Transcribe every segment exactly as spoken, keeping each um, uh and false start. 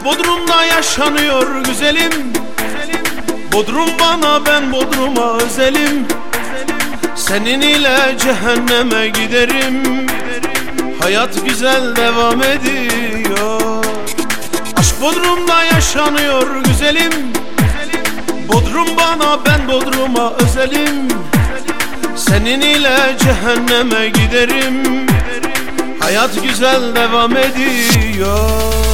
Aşk Bodrum'da yaşanıyor güzelim. Bodrum bana, ben Bodrum'a özelim. Senin ile cehenneme giderim. Hayat güzel devam ediyor. Aşk Bodrum'da yaşanıyor güzelim. Bodrum bana, ben Bodrum'a özelim. Senin ile cehenneme giderim. Hayat güzel devam ediyor.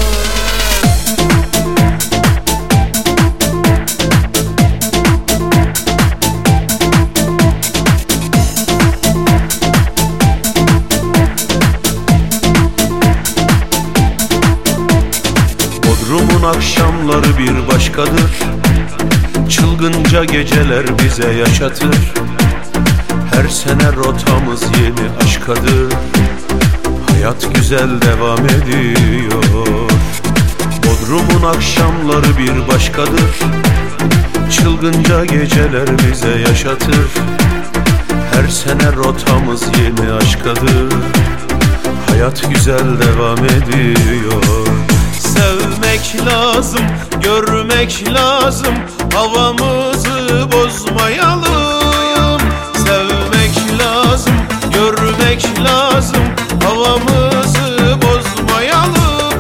Bodrum'un akşamları bir başkadır. Çılgınca geceler bize yaşatır. Her sene rotamız yeni aşkadır. Hayat güzel devam ediyor. Bodrum'un akşamları bir başkadır. Çılgınca geceler bize yaşatır. Her sene rotamız yeni aşkadır. Hayat güzel devam ediyor. Sevmek lazım, görmek lazım, havamızı bozmayalım. Sevmek lazım, görmek lazım, havamızı bozmayalım.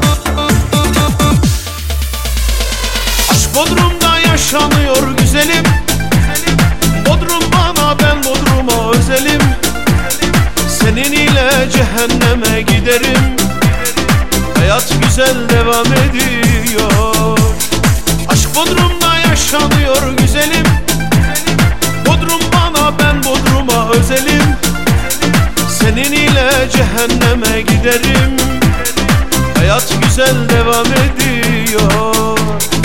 Aşk Bodrum'da yaşanıyor güzelim. Bodrum bana, ben Bodrum'a özelim. Senin ile cehenneme giderim. Hayat güzel devam ediyor. Aşk Bodrum'da yaşanıyor güzelim. Bodrum bana, ben Bodrum'a özelim. Senin ile cehenneme giderim. Hayat güzel devam ediyor.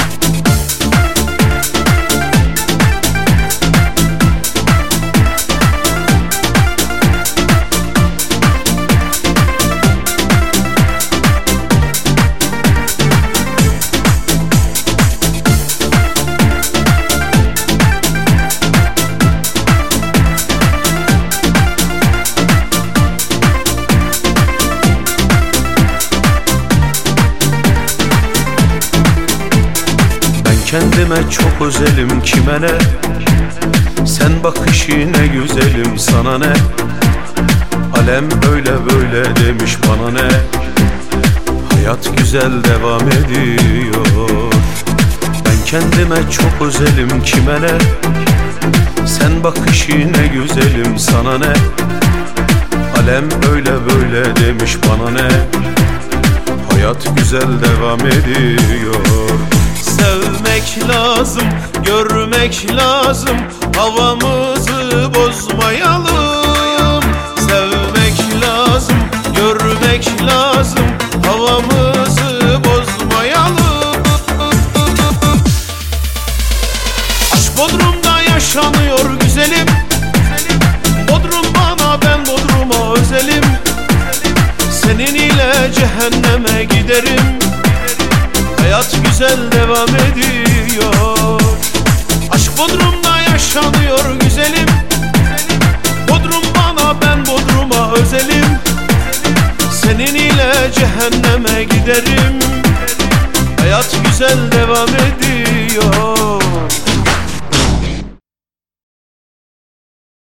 Kendime çok özelim, kime ne? Sen bakışı ne güzelim, sana ne? Alem öyle böyle demiş, bana ne? Hayat güzel devam ediyor. Ben kendime çok özelim, kime ne? Sen bakışı ne güzelim, sana ne? Alem öyle böyle demiş, bana ne? Hayat güzel devam ediyor. Sevmek lazım, görmek lazım, havamızı bozmayalım. Sevmek lazım, görmek lazım, havamızı bozmayalım. Aşk Bodrum'da yaşanıyor güzelim. Bodrum bana, ben Bodrum'a özelim. Senin ile cehenneme giderim. Hayat güzel devam ediyor. Aşk Bodrum'da yaşanıyor güzelim. Bodrum bana, ben Bodrum'a özelim. Senin ile cehenneme giderim. Hayat güzel devam ediyor.